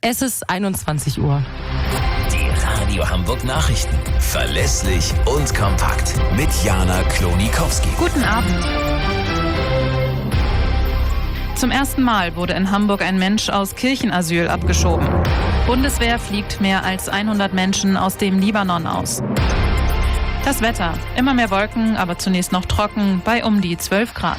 Es ist 21 Uhr. Die Radio Hamburg Nachrichten. Verlässlich und kompakt. Mit Jana Klonikowski. Guten Abend. Zum ersten Mal wurde in Hamburg ein Mensch aus Kirchenasyl abgeschoben. Bundeswehr fliegt mehr als 100 Menschen aus dem Libanon aus. Das Wetter. Immer mehr Wolken, aber zunächst noch trocken bei um die 12 Grad.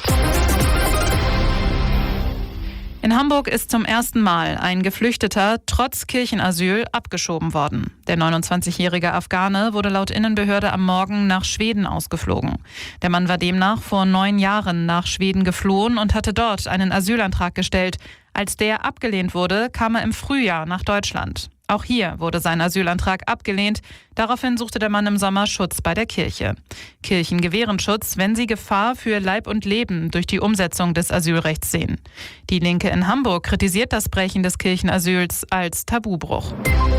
In Hamburg ist zum ersten Mal ein Geflüchteter trotz Kirchenasyl abgeschoben worden. Der 29-jährige Afghane wurde laut Innenbehörde am Morgen nach Schweden ausgeflogen. Der Mann war demnach vor 9 Jahren nach Schweden geflohen und hatte dort einen Asylantrag gestellt. Als der abgelehnt wurde, kam er im Frühjahr nach Deutschland. Auch hier wurde sein Asylantrag abgelehnt. Daraufhin suchte der Mann im Sommer Schutz bei der Kirche. Kirchen gewähren Schutz, wenn sie Gefahr für Leib und Leben durch die Umsetzung des Asylrechts sehen. Die Linke in Hamburg kritisiert das Brechen des Kirchenasyls als Tabubruch.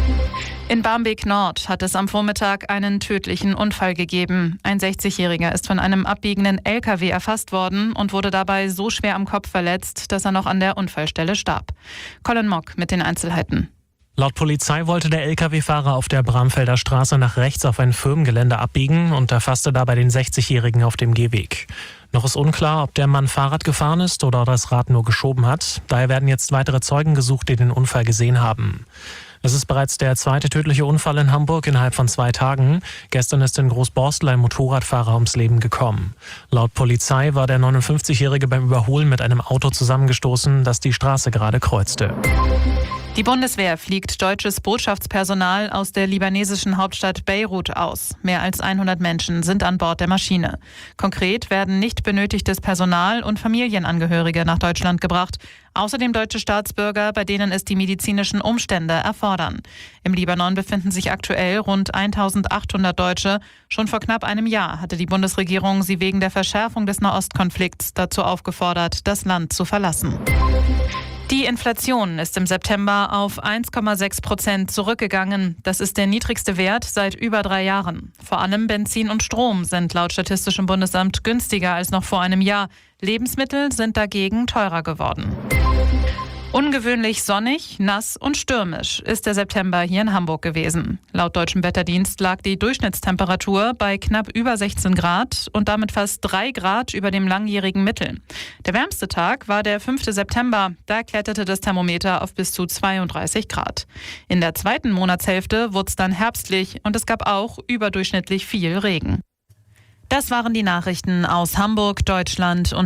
In Barmbek Nord hat es am Vormittag einen tödlichen Unfall gegeben. Ein 60-Jähriger ist von einem abbiegenden LKW erfasst worden und wurde dabei so schwer am Kopf verletzt, dass er noch an der Unfallstelle starb. Colin Mock mit den Einzelheiten. Laut Polizei wollte der Lkw-Fahrer auf der Bramfelder Straße nach rechts auf ein Firmengelände abbiegen und erfasste dabei den 60-Jährigen auf dem Gehweg. Noch ist unklar, ob der Mann Fahrrad gefahren ist oder das Rad nur geschoben hat. Daher werden jetzt weitere Zeugen gesucht, die den Unfall gesehen haben. Es ist bereits der zweite tödliche Unfall in Hamburg innerhalb von 2 Tagen. Gestern ist in Großborstel ein Motorradfahrer ums Leben gekommen. Laut Polizei war der 59-Jährige beim Überholen mit einem Auto zusammengestoßen, das die Straße gerade kreuzte. Die Bundeswehr fliegt deutsches Botschaftspersonal aus der libanesischen Hauptstadt Beirut aus. Mehr als 100 Menschen sind an Bord der Maschine. Konkret werden nicht benötigtes Personal und Familienangehörige nach Deutschland gebracht. Außerdem deutsche Staatsbürger, bei denen es die medizinischen Umstände erfordern. Im Libanon befinden sich aktuell rund 1800 Deutsche. Schon vor knapp einem Jahr hatte die Bundesregierung sie wegen der Verschärfung des Nahostkonflikts dazu aufgefordert, das Land zu verlassen. Die Inflation ist im September auf 1,6% zurückgegangen. Das ist der niedrigste Wert seit über 3 Jahren. Vor allem Benzin und Strom sind laut Statistischem Bundesamt günstiger als noch vor einem Jahr. Lebensmittel sind dagegen teurer geworden. Ungewöhnlich sonnig, nass und stürmisch ist der September hier in Hamburg gewesen. Laut Deutschem Wetterdienst lag die Durchschnittstemperatur bei knapp über 16 Grad und damit fast 3 Grad über dem langjährigen Mittel. Der wärmste Tag war der 5. September. Da kletterte das Thermometer auf bis zu 32 Grad. In der zweiten Monatshälfte wurde es dann herbstlich und es gab auch überdurchschnittlich viel Regen. Das waren die Nachrichten aus Hamburg, Deutschland und